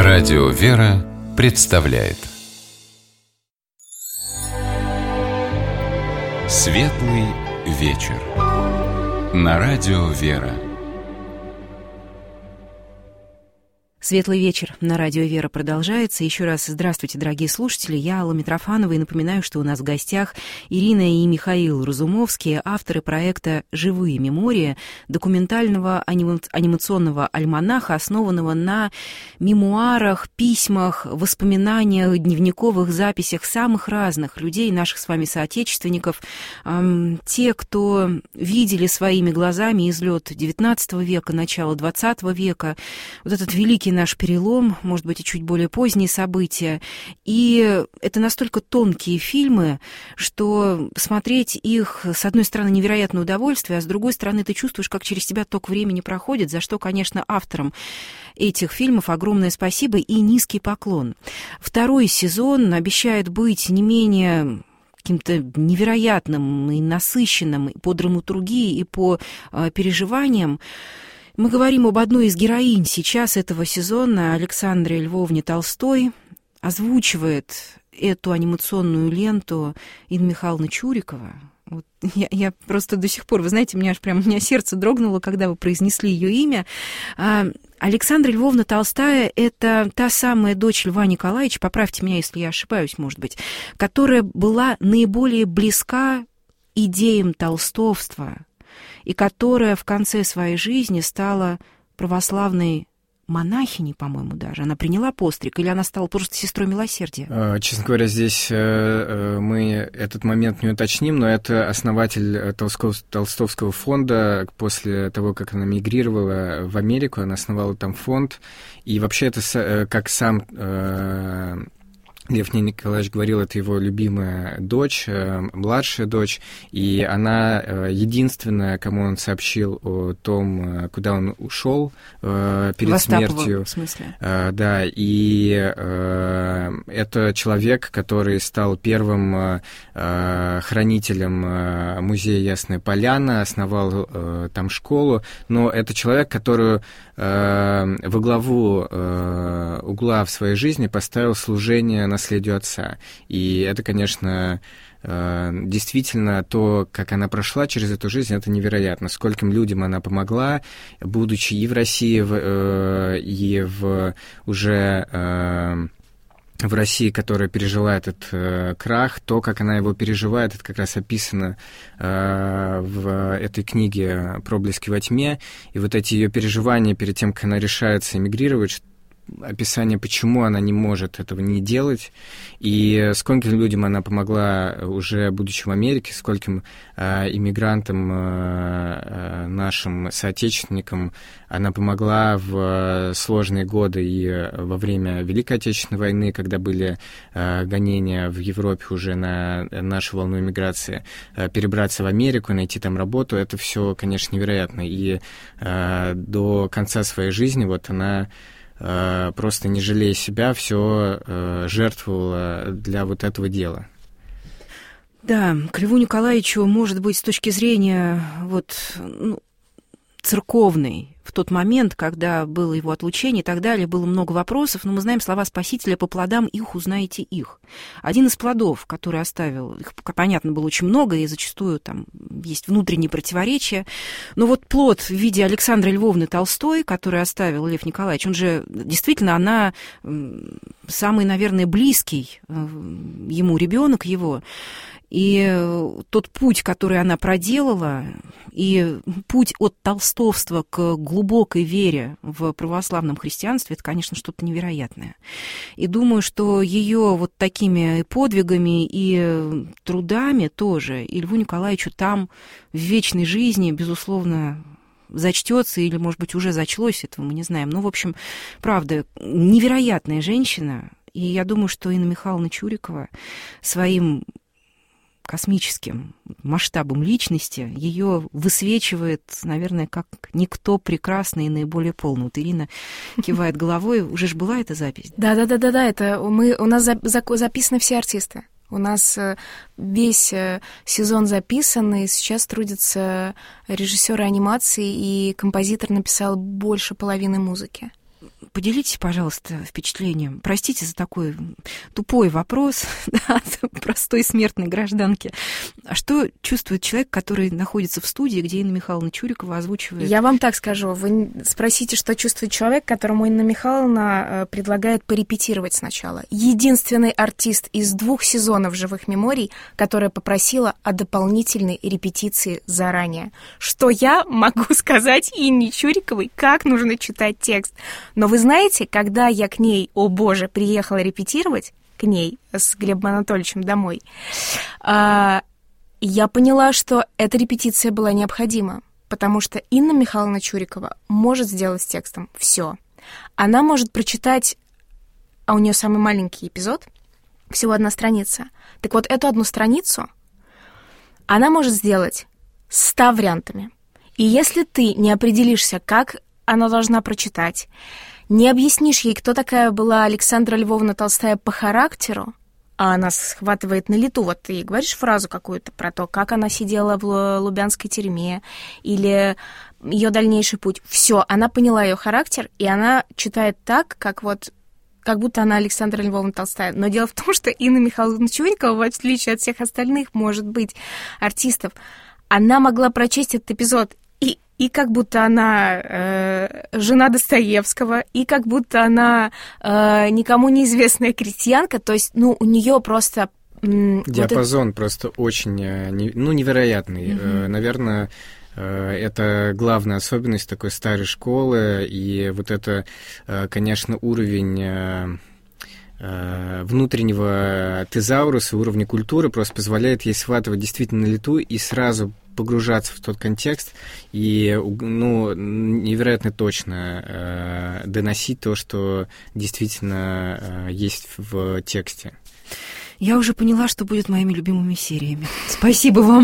Радио «Вера» представляет Светлый вечер на Радио «Вера». Светлый вечер на Радио «Вера» продолжается. Еще раз здравствуйте, дорогие слушатели. Я Алла Митрофанова, и напоминаю, что у нас в гостях Ирина и Михаил Разумовские, авторы проекта «Живые мемории», документального анимационного альманаха, основанного на мемуарах, письмах, воспоминаниях, дневниковых записях самых разных людей, наших с вами соотечественников. Те, кто видели своими глазами излет XIX века, начало XX века, вот этот великий наш перелом, может быть, и чуть более поздние события. И это настолько тонкие фильмы, что смотреть их, с одной стороны, невероятное удовольствие, а с другой стороны, ты чувствуешь, как через тебя ток времени проходит, за что, конечно, авторам этих фильмов огромное спасибо и низкий поклон. Второй сезон обещает быть не менее каким-то невероятным и насыщенным и по драматургии, и по переживаниям. Мы говорим об одной из героинь сейчас этого сезона, Александре Львовне Толстой. Озвучивает эту анимационную ленту Инна Михайловна Чурикова. Вот я просто до сих пор, вы знаете, у меня сердце дрогнуло, когда вы произнесли ее имя. Александра Львовна Толстая — это та самая дочь Льва Николаевича, поправьте меня, если я ошибаюсь, может быть, которая была наиболее близка идеям толстовства, и которая в конце своей жизни стала православной монахиней, по-моему, даже. Она приняла постриг, или она стала просто сестрой милосердия? Честно говоря, здесь мы этот момент не уточним, но это основатель Толстовского фонда. После того, как она мигрировала в Америку, она основала там фонд. И вообще это, как сам Лев Николаевич говорил, это его любимая дочь, младшая дочь, и она единственная, кому он сообщил о том, куда он ушел перед смертью. В смысле? Да, и это человек, который стал первым хранителем музея Ясная Поляна, основал там школу, но это человек, который во главу угла в своей жизни поставил служение наследию отца. И это, конечно, действительно, то, как она прошла через эту жизнь, это невероятно. Скольким людям она помогла, будучи и в России, и уже в России, которая пережила этот крах, то, как она его переживает, это как раз описано в этой книге «Проблески во тьме». И вот эти ее переживания перед тем, как она решается эмигрировать, описание, почему она не может этого не делать, и скольким людям она помогла, уже будучи в Америке, скольким иммигрантам, нашим соотечественникам она помогла в сложные годы и во время Великой Отечественной войны, когда были гонения в Европе уже на нашу волну иммиграции, перебраться в Америку, найти там работу, это все, конечно, невероятно. И до конца своей жизни вот она просто не жалея себя, все жертвовала для вот этого дела. Да, к Льву Николаевичу, может быть, с точки зрения церковной, в тот момент, когда было его отлучение и так далее, было много вопросов, но мы знаем слова Спасителя: «По плодам их узнаете их». Один из плодов, который оставил, их, понятно, было очень много, и зачастую там есть внутренние противоречия, но вот плод в виде Александры Львовны Толстой, который оставил Лев Николаевич, он же, действительно, она самый, наверное, близкий ему ребенок его. И тот путь, который она проделала, и путь от толстовства к глубокой вере в православном христианстве, это, конечно, что-то невероятное. И думаю, что ее вот такими подвигами и трудами тоже и Льву Николаевичу там в вечной жизни, безусловно, зачтется, или, может быть, уже зачлось, этого мы не знаем. Но, в общем, правда, невероятная женщина. И я думаю, что Инна Михайловна Чурикова своим космическим масштабом личности ее высвечивает, наверное, как никто прекрасно и наиболее полно. Вот Ирина кивает головой. Уже ж была эта запись? Да, это у нас записаны все артисты. У нас весь сезон записан, и сейчас трудятся режиссеры анимации, и композитор написал больше половины музыки. поделитесь, пожалуйста, впечатлением. Простите за такой тупой вопрос, да, простой смертной гражданки. А что чувствует человек, который находится в студии, где Инна Михайловна Чурикова озвучивает? Я вам так скажу. Вы спросите, что чувствует человек, которому Инна Михайловна предлагает порепетировать сначала. Единственный артист из 2 сезонов «Живых меморий», которая попросила о дополнительной репетиции заранее. Что я могу сказать Инне Чуриковой, как нужно читать текст. Но вы знаете, когда я к ней, о боже, приехала репетировать, к ней с Глебом Анатольевичем домой, я поняла, что эта репетиция была необходима, потому что Инна Михайловна Чурикова может сделать с текстом все. Она может прочитать, а у нее самый маленький эпизод, всего 1 страница. Так вот, эту 1 страницу она может сделать 100 вариантами. И если ты не определишься, как она должна прочитать, не объяснишь ей, кто такая была Александра Львовна Толстая по характеру, а она схватывает на лету, вот ты ей говоришь фразу какую-то про то, как она сидела в Лубянской тюрьме, или ее дальнейший путь. Все, она поняла ее характер, и она читает так, как будто она Александра Львовна Толстая. Но дело в том, что Инна Михайловна Чурикова, в отличие от всех остальных, может быть, артистов, она могла прочесть этот эпизод и как будто она жена Достоевского, и как будто она никому неизвестная крестьянка, то есть, у нее просто... Диапазон просто очень, невероятный. Наверное, это главная особенность такой старой школы, и вот это, конечно, уровень внутреннего тезауруса, уровня культуры просто позволяет ей схватывать действительно на лету и сразу погружаться в тот контекст и, невероятно точно доносить то, что действительно есть в тексте. Я уже поняла, что будет моими любимыми сериями. Спасибо вам.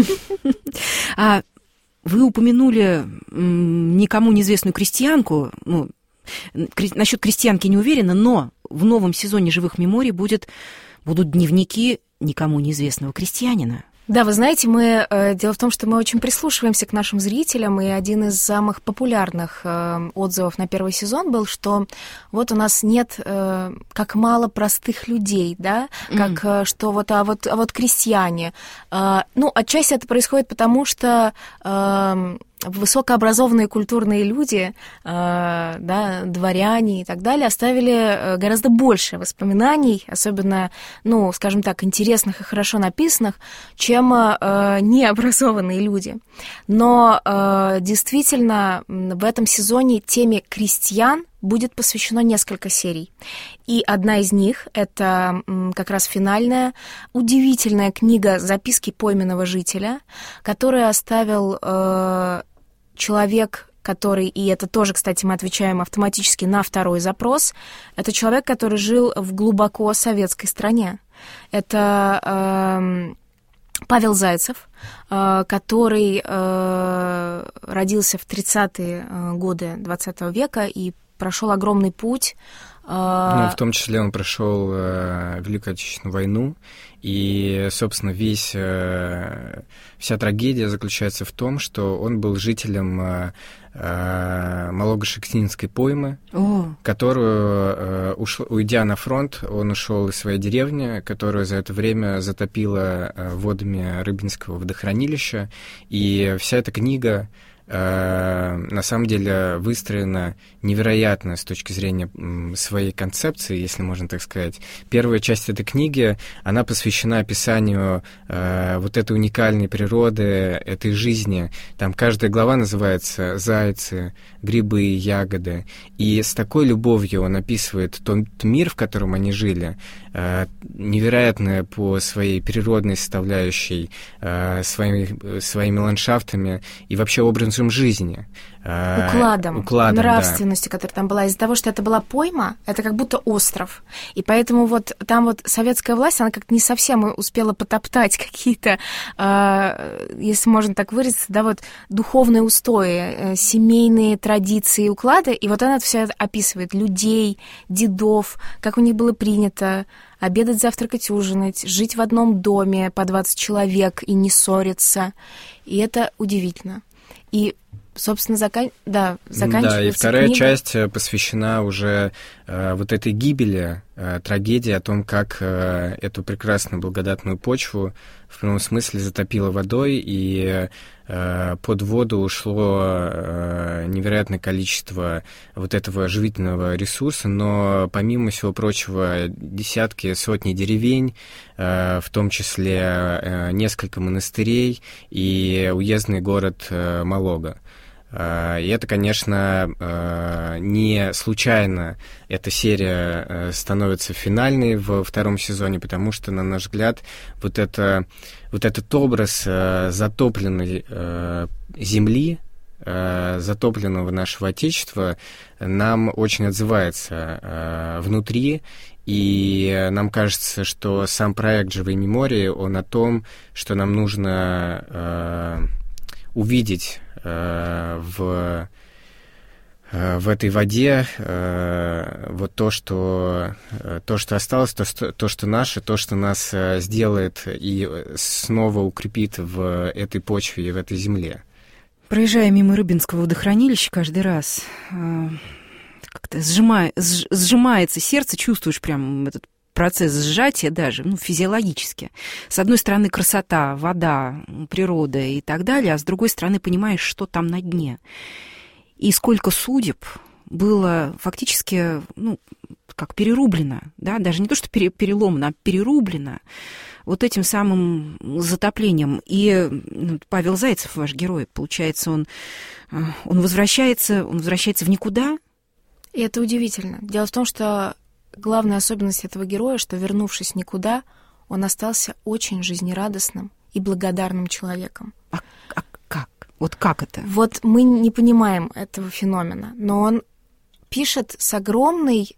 Вы упомянули никому неизвестную крестьянку. Насчет крестьянки не уверена, но в новом сезоне «Живых меморий» будут дневники никому неизвестного крестьянина. Да, вы знаете, дело в том, что мы очень прислушиваемся к нашим зрителям, и один из самых популярных отзывов на 1 сезон был, что вот у нас нет, как мало простых людей, да, как что вот крестьяне. Отчасти это происходит потому, что высокообразованные культурные люди, дворяне и так далее, оставили гораздо больше воспоминаний, особенно, скажем так, интересных и хорошо написанных, чем необразованные люди. Но действительно в этом сезоне теме крестьян будет посвящено несколько серий. И одна из них — это как раз финальная, удивительная книга «Записки пойменного жителя», которую оставил человек, который, и это тоже, кстати, мы отвечаем автоматически на 2 запрос, это человек, который жил в глубоко советской стране. Это Павел Зайцев, который родился в 30-е годы 20 века и прошел огромный путь. В том числе он прошел Великую Отечественную войну, и, собственно, вся трагедия заключается в том, что он был жителем Малого-Шекснинской поймы, которую, уйдя на фронт, он ушел из своей деревни, которую за это время затопило водами Рыбинского водохранилища, и вся эта книга на самом деле выстроена невероятно с точки зрения своей концепции, если можно так сказать. Первая часть этой книги, она посвящена описанию вот этой уникальной природы, этой жизни. Там каждая глава называется «Зайцы», «Грибы», «Ягоды». И с такой любовью он описывает тот мир, в котором они жили, невероятное по своей природной составляющей, своими ландшафтами и вообще образом жизни. Укладом, нравственностью, да, которая там была. Из-за того, что это была пойма, это как будто остров. И поэтому там советская власть, она как-то не совсем успела потоптать какие-то, если можно так выразиться, духовные устои, семейные традиции, уклады. И она все это описывает. Людей, дедов, как у них было принято обедать, завтракать, ужинать, жить в одном доме по 20 человек и не ссориться. И это удивительно. И Собственно, заканчивается Да, и вторая книга. часть посвящена уже вот этой гибели, трагедии о том, как эту прекрасную благодатную почву в прямом смысле затопило водой, и под воду ушло невероятное количество вот этого живительного ресурса, но помимо всего прочего десятки, сотни деревень, в том числе несколько монастырей и уездный город Малога. И это, конечно, не случайно эта серия становится финальной во втором сезоне, потому что, на наш взгляд, вот этот образ затопленной земли, затопленного нашего Отечества, нам очень отзывается внутри, и нам кажется, что сам проект «Живые мемории», он о том, что нам нужно увидеть в этой воде вот то, что осталось, то, что наше, то, что нас сделает и снова укрепит в этой почве и в этой земле. Проезжая мимо Рыбинского водохранилища каждый раз, как-то сжимается сердце, чувствуешь прям этот процесс сжатия даже, физиологически. С одной стороны, красота, вода, природа и так далее, а с другой стороны, понимаешь, что там на дне. И сколько судеб было фактически, как перерублено, да, даже не то, что переломано, а перерублено вот этим самым затоплением. И Павел Зайцев, ваш герой, получается, он возвращается в никуда. И это удивительно. Дело в том, что главная особенность этого героя, что, вернувшись никуда, он остался очень жизнерадостным и благодарным человеком. А как? Вот как это? Вот мы не понимаем этого феномена, но он пишет с огромным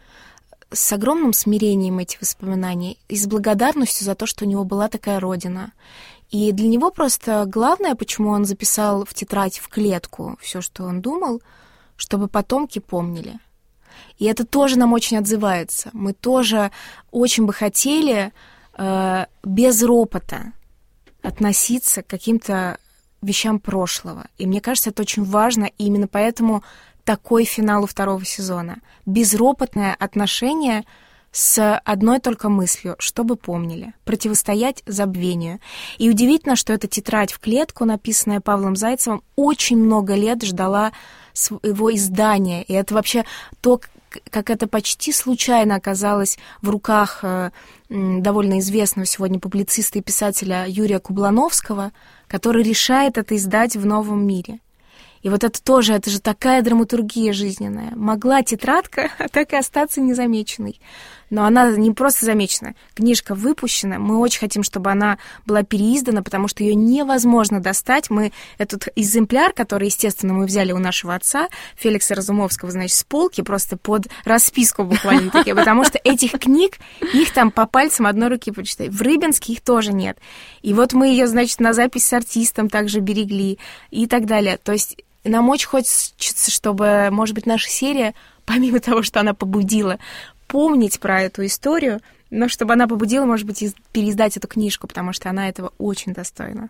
смирением эти воспоминания и с благодарностью за то, что у него была такая родина. И для него просто главное, почему он записал в тетрадь, в клетку все, что он думал, чтобы потомки помнили. И это тоже нам очень отзывается. Мы тоже очень бы хотели без ропота относиться к каким-то вещам прошлого. И мне кажется, это очень важно, и именно поэтому такой финал у второго сезона. Безропотное отношение с одной только мыслью, чтобы помнили, противостоять забвению. И удивительно, что эта тетрадь в клетку, написанная Павлом Зайцевым, очень много лет ждала своего издания. И это вообще то, как это почти случайно оказалось в руках довольно известного сегодня публициста и писателя Юрия Кублановского, который решает это издать в новом мире. И вот это же такая драматургия жизненная. Могла тетрадка так и остаться незамеченной. Но она не просто замечена. Книжка выпущена. Мы очень хотим, чтобы она была переиздана, потому что ее невозможно достать. Мы этот экземпляр, который, естественно, мы взяли у нашего отца, Феликса Разумовского, значит, с полки, просто под расписку буквально такие, потому что этих книг, их там по пальцам одной руки почитай. В Рыбинске их тоже нет. И вот мы ее, значит, на запись с артистом также берегли и так далее. То есть нам очень хочется, чтобы, может быть, наша серия, помимо того, что она побудила помнить про эту историю, но чтобы она побудила, может быть, переиздать эту книжку, потому что она этого очень достойна.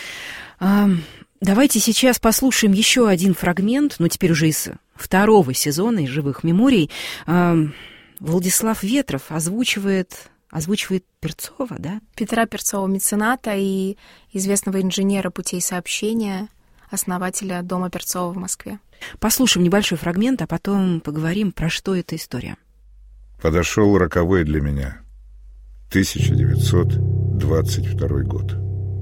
Давайте сейчас послушаем еще один фрагмент, но теперь уже из второго сезона, из «Живых меморий». Владислав Ветров озвучивает Перцова, да? Петра Перцова, мецената и известного инженера путей сообщения, основателя дома Перцова в Москве. Послушаем небольшой фрагмент, а потом поговорим, про что эта история. Подошел роковой для меня 1922 год.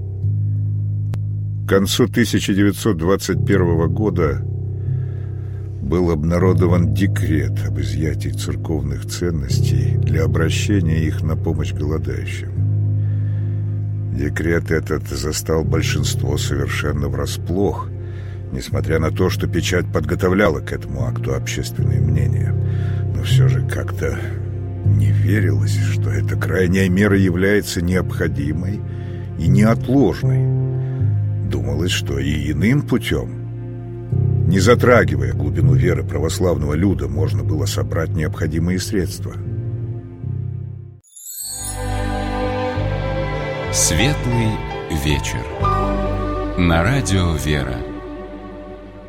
К концу 1921 года был обнародован декрет об изъятии церковных ценностей для обращения их на помощь голодающим. Декрет этот застал большинство совершенно врасплох, несмотря на то, что печать подготовляла к этому акту общественное мнение. Но все же как-то не верилось, что эта крайняя мера является необходимой и неотложной. Думалось, что и иным путем, не затрагивая глубину веры православного люда, можно было собрать необходимые средства. Светлый вечер. На радио «Вера».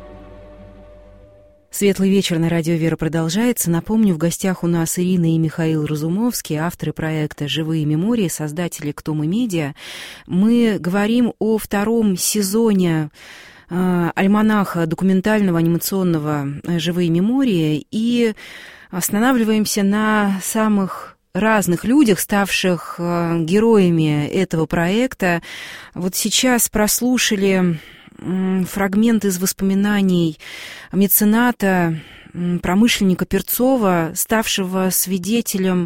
Светлый вечер на радио «Вера» продолжается. Напомню, в гостях у нас Ирина и Михаил Разумовский, авторы проекта «Живые мемории», создатели «Кто мы медиа». Мы говорим о втором сезоне альманаха документального анимационного «Живые мемории» и останавливаемся на самых разных людях, ставших героями этого проекта. Вот сейчас прослушали фрагмент из воспоминаний мецената, промышленника Перцова, ставшего свидетелем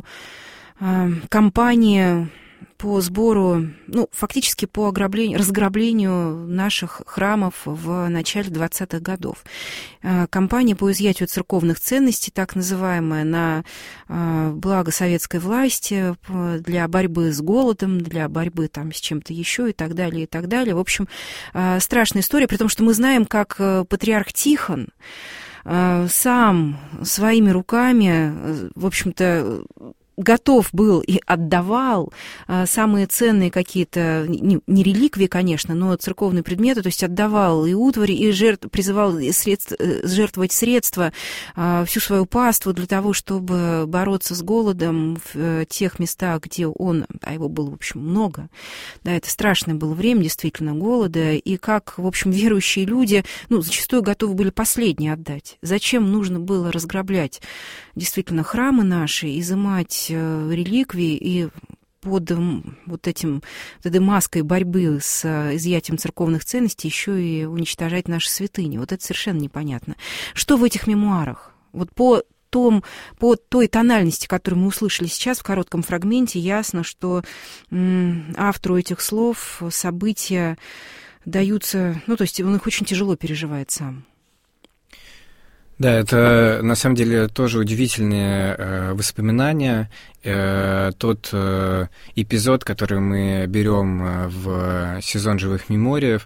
кампании по сбору, фактически по разграблению наших храмов в начале 20-х годов. Кампания по изъятию церковных ценностей, так называемая, на благо советской власти, для борьбы с голодом, для борьбы там с чем-то еще и так далее, и так далее. В общем, страшная история, при том, что мы знаем, как патриарх Тихон сам своими руками, в общем-то, готов был и отдавал самые ценные какие-то, не реликвии, конечно, но церковные предметы, то есть отдавал и утвари, и призывал жертвовать средства, всю свою паству для того, чтобы бороться с голодом в тех местах, где он, а его было, в общем, много. Да, это страшное было время, действительно, голода, и как, в общем, верующие люди, зачастую готовы были последние отдать. Зачем нужно было разграблять действительно храмы наши, изымать реликвии и под этой маской борьбы с изъятием церковных ценностей еще и уничтожать наши святыни. Вот это совершенно непонятно. Что в этих мемуарах? Вот по той тональности, которую мы услышали сейчас в коротком фрагменте, ясно, что автору этих слов события даются, то есть он их очень тяжело переживает сам. Да, это на самом деле тоже удивительные воспоминания. Тот эпизод, который мы берем в сезон «Живых меморий»,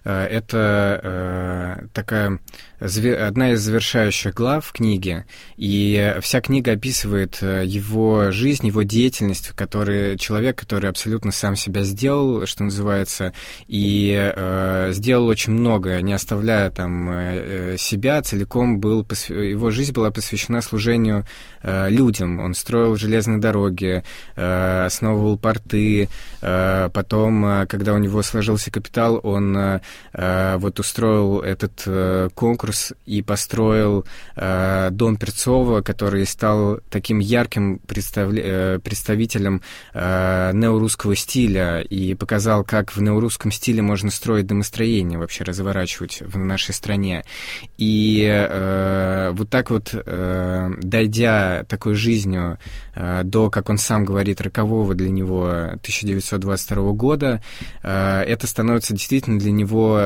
это такая одна из завершающих глав книги, и вся книга описывает его жизнь, его деятельность, человек, который абсолютно сам себя сделал, что называется, и сделал очень много, не оставляя там себя, целиком его жизнь была посвящена служению людям. Он строил железные дороги, основывал порты, потом, когда у него сложился капитал, он устроил этот конкурс и построил дом Перцова, который стал таким ярким представителем неорусского стиля и показал, как в неорусском стиле можно строить домостроение, вообще разворачивать в нашей стране. И вот так вот, дойдя такой жизнью до, как он сам говорит, рокового для него 1922 года, это становится действительно для него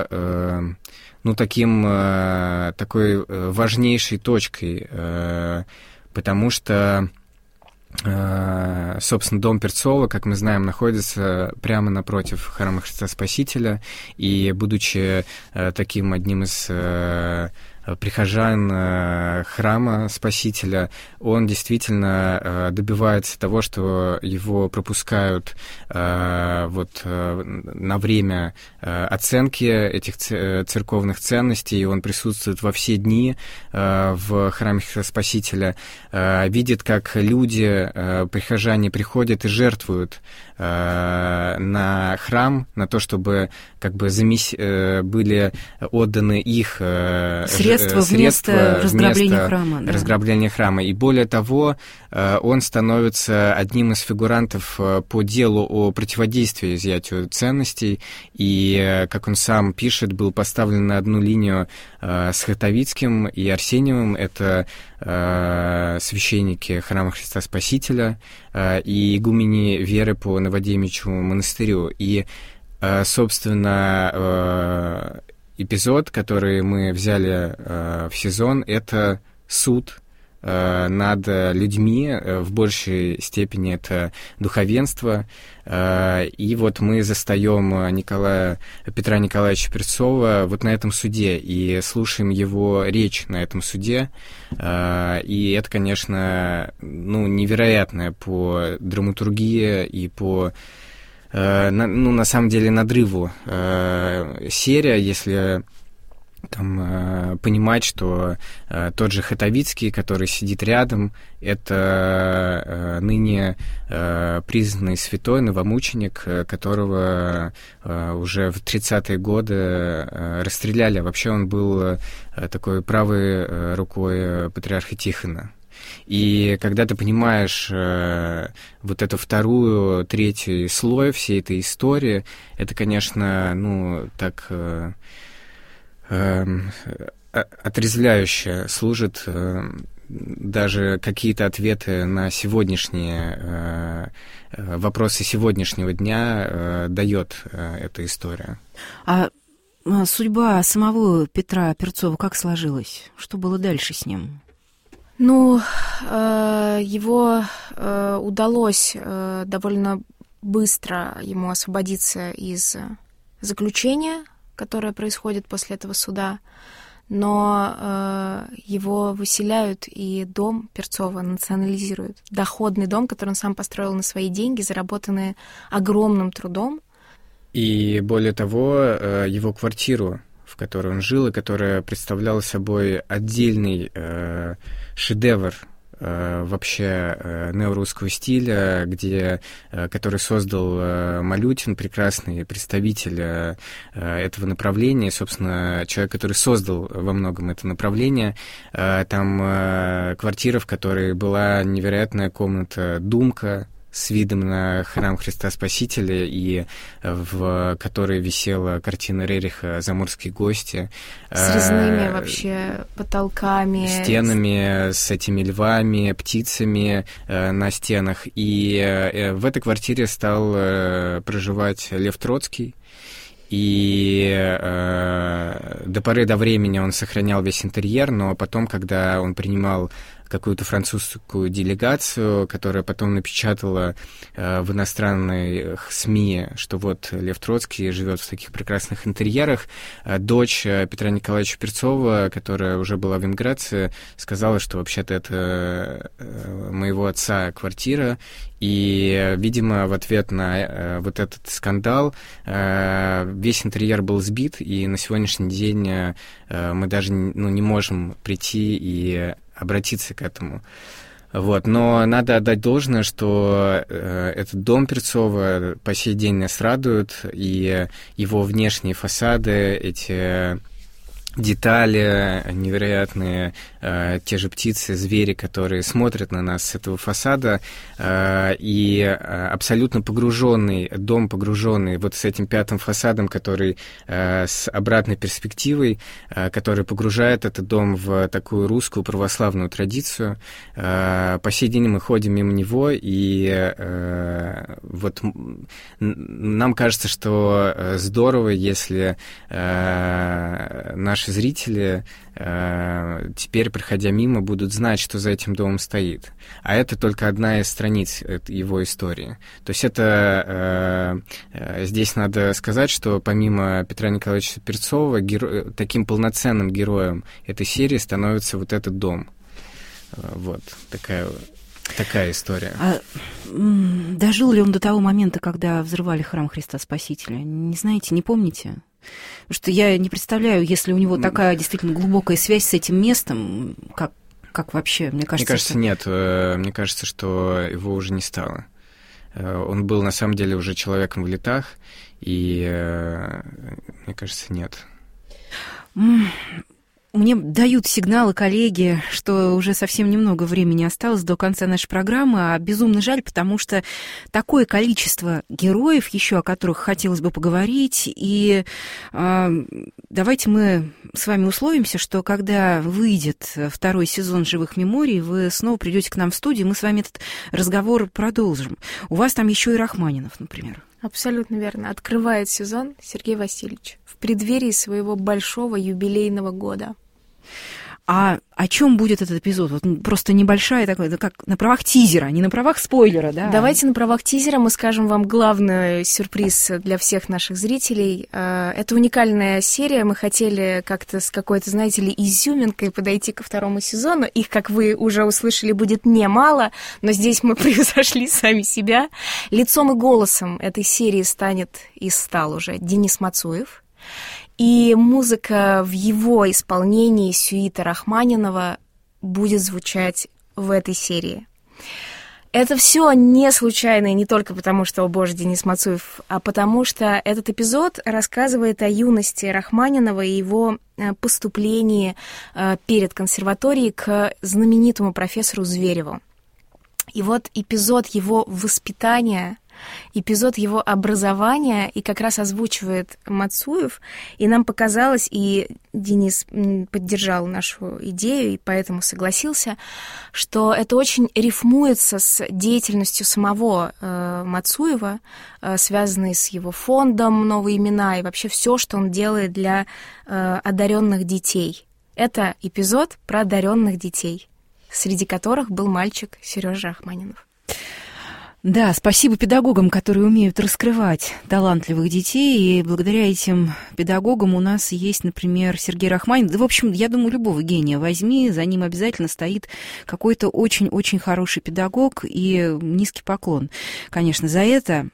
такой важнейшей точкой, потому что, собственно, дом Перцова, как мы знаем, находится прямо напротив храма Христа Спасителя, и, будучи таким одним из прихожан храма Спасителя, он действительно добивается того, что его пропускают на время оценки этих церковных ценностей, и он присутствует во все дни в храме Христа Спасителя, видит, как люди, прихожане, приходят и жертвуют на храм, на то, чтобы были отданы их средства вместо разграбления храма. И более того, он становится одним из фигурантов по делу о противодействии изъятию ценностей, и, как он сам пишет, был поставлен на одну линию с Хатовицким и Арсеньевым, это священники храма Христа Спасителя и игумени Веры по Новодевичьему монастырю. И, собственно, эпизод, который мы взяли в сезон, это суд над людьми, в большей степени это духовенство. И вот мы застаем Петра Николаевича Перцова вот на этом суде и слушаем его речь на этом суде. И это, конечно, невероятное по драматургии и по на самом деле надрыву серия, если там, понимать, что тот же Хатовицкий, который сидит рядом, это ныне признанный святой, новомученик, которого уже в 30-е годы расстреляли. Вообще он был такой правой рукой патриарха Тихона. И когда ты понимаешь вот эту вторую, третий слой всей этой истории, это, конечно, ну, так отрезвляюще служит, даже какие-то ответы на сегодняшние вопросы сегодняшнего дня дает эта история. А судьба самого Петра Перцова как сложилась? Что было дальше с ним? Ну, его удалось довольно быстро ему освободиться из заключения, которое происходит после этого суда, но его выселяют, и дом Перцова национализируют. Доходный дом, который он сам построил на свои деньги, заработанные огромным трудом. И более того, его квартиру, в которой он жил, и которая представляла собой отдельный шедевр вообще неорусского стиля, который создал Малютин, прекрасный представитель этого направления, собственно, человек, который создал во многом это направление. Там квартира, в которой была невероятная комната «Думка», с видом на храм Христа Спасителя, и в которой висела картина Рериха «Заморские гости». С резными вообще потолками. Стенами, с этими львами, птицами на стенах. И в этой квартире стал проживать Лев Троцкий. И до поры до времени он сохранял весь интерьер, но потом, когда он принимал какую-то французскую делегацию, которая потом напечатала в иностранных СМИ, что вот Лев Троцкий живет в таких прекрасных интерьерах, дочь Петра Николаевича Перцова, которая уже была в эмиграции, сказала, что вообще-то это моего отца квартира. И, видимо, в ответ на вот этот скандал весь интерьер был сбит, и на сегодняшний день мы даже не можем прийти и обратиться к этому. Вот. Но надо отдать должное, что этот дом Перцова по сей день нас радует, и его внешние фасады, эти детали невероятные, те же птицы, звери, которые смотрят на нас с этого фасада, и абсолютно погруженный, дом погруженный вот с этим пятым фасадом, который с обратной перспективой, который погружает этот дом в такую русскую православную традицию. По сей день мы ходим мимо него, и вот нам кажется, что здорово, если наши зрители теперь, проходя мимо, будут знать, что за этим домом стоит. А это только одна из страниц его истории. То есть это здесь надо сказать, что помимо Петра Николаевича Перцова, таким полноценным героем этой серии становится вот этот дом. Вот такая история. А дожил ли он до того момента, когда взрывали храм Христа Спасителя? Не знаете, не помните? Потому что я не представляю, если у него такая действительно глубокая связь с этим местом, как вообще, мне кажется... нет. Мне кажется, что его уже не стало. Он был, на самом деле, уже человеком в летах, и, мне кажется, нет. Мне дают сигналы коллеги, что уже совсем немного времени осталось до конца нашей программы, а безумно жаль, потому что такое количество героев еще, о которых хотелось бы поговорить, и давайте мы с вами условимся, что когда выйдет второй сезон «Живых меморий», вы снова придете к нам в студию, мы с вами этот разговор продолжим. У вас там еще и Рахманинов, например. Абсолютно верно. Открывает сезон Сергей Васильевич в преддверии своего большого юбилейного года. А о чем будет этот эпизод? Вот просто небольшая такая, как на правах тизера, не на правах спойлера, да? Давайте на правах тизера мы скажем вам главный сюрприз для всех наших зрителей. Это уникальная серия. Мы хотели как-то с какой-то, знаете ли, изюминкой подойти ко второму сезону. Их, как вы уже услышали, будет немало, но здесь мы превзошли сами себя. Лицом и голосом этой серии станет и стал уже Денис Мацуев. И музыка в его исполнении сюита Рахманинова будет звучать в этой серии. Это все не случайно, и не только потому, что, о боже, Денис Мацуев, а потому что этот эпизод рассказывает о юности Рахманинова и его поступлении перед консерваторией к знаменитому профессору Звереву. И вот эпизод его воспитания, эпизод его образования и как раз озвучивает Мацуев, и нам показалось, и Денис поддержал нашу идею, и поэтому согласился, что это очень рифмуется с деятельностью самого Мацуева, связанной с его фондом «Новые имена» и вообще все, что он делает для одаренных детей. Это эпизод про одаренных детей, среди которых был мальчик Сережа Рахманинов. Да, спасибо педагогам, которые умеют раскрывать талантливых детей, и благодаря этим педагогам у нас есть, например, Сергей Рахманинов. Да, в общем, я думаю, любого гения возьми, за ним обязательно стоит какой-то очень-очень хороший педагог, и низкий поклон, конечно, за это.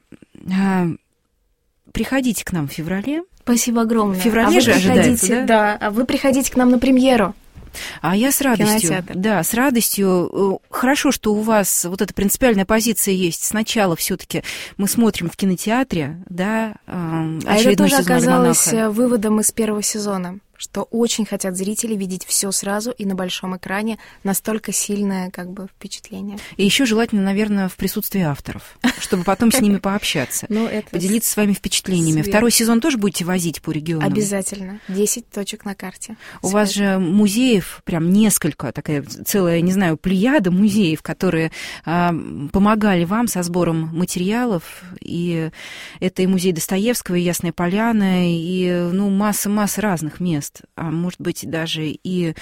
Приходите к нам в феврале. Спасибо огромное. В феврале же ожидается, да? Да, а вы приходите к нам на премьеру. А я с радостью. Кинотеатр. Да, с радостью. Хорошо, что у вас вот эта принципиальная позиция есть. Сначала все-таки мы смотрим в кинотеатре, да, это тоже оказалось выводом из первого сезона, что очень хотят зрители видеть все сразу и на большом экране, настолько сильное как бы впечатление. И еще желательно, наверное, в присутствии авторов, чтобы потом с ними пообщаться, поделиться своими впечатлениями. Второй сезон тоже будете возить по регионам? Обязательно. 10 точек на карте. У вас же музеев прям несколько, такая целая, не знаю, плеяда музеев, которые помогали вам со сбором материалов. И это и музей Достоевского, и Ясная Поляна, и масса разных мест. А может быть, даже и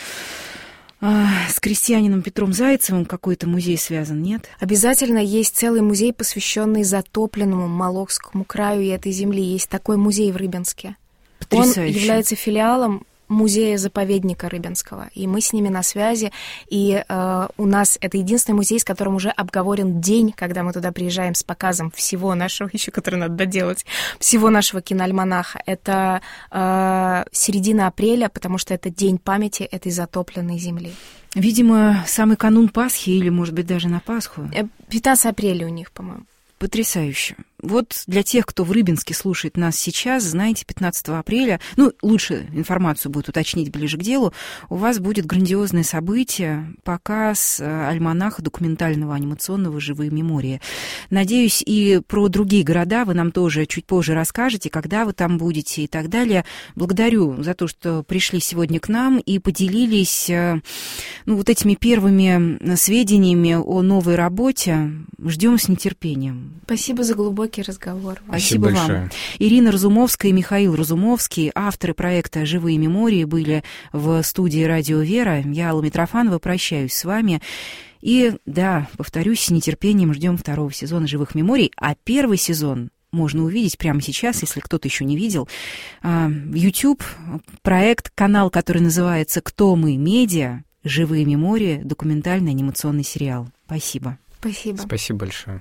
с крестьянином Петром Зайцевым какой-то музей связан, нет? Обязательно есть целый музей, посвященный затопленному Малокскому краю и этой земли. Есть такой музей в Рыбинске. Потрясающе. Он является филиалом музея-заповедника Рыбинского, и мы с ними на связи, и у нас это единственный музей, с которым уже обговорен день, когда мы туда приезжаем с показом всего нашего, еще который надо доделать, всего нашего киноальманаха. Это середина апреля, потому что это день памяти этой затопленной земли. Видимо, самый канун Пасхи или, может быть, даже на Пасху. 15 апреля у них, по-моему. Потрясающе. Вот для тех, кто в Рыбинске слушает нас сейчас, знаете, 15 апреля, лучше информацию будет уточнить ближе к делу, у вас будет грандиозное событие, показ альманаха документального анимационного «Живые мемории». Надеюсь, и про другие города вы нам тоже чуть позже расскажете, когда вы там будете и так далее. Благодарю за то, что пришли сегодня к нам и поделились вот этими первыми сведениями о новой работе. Ждем с нетерпением. Спасибо за глубокий разговор. Спасибо вам. Ирина Разумовская и Михаил Разумовский, авторы проекта «Живые мемории», были в студии «Радио Вера». Я, Алла Митрофанова, прощаюсь с вами. И, да, повторюсь, с нетерпением ждем второго сезона «Живых меморий», а первый сезон можно увидеть прямо сейчас, если кто-то еще не видел. YouTube, проект, канал, который называется «Кто мы? Медиа», «Живые мемории», документальный анимационный сериал. Спасибо. Спасибо. Спасибо большое.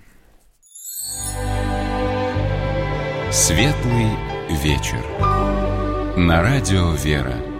Светлый вечер. На радио «Вера».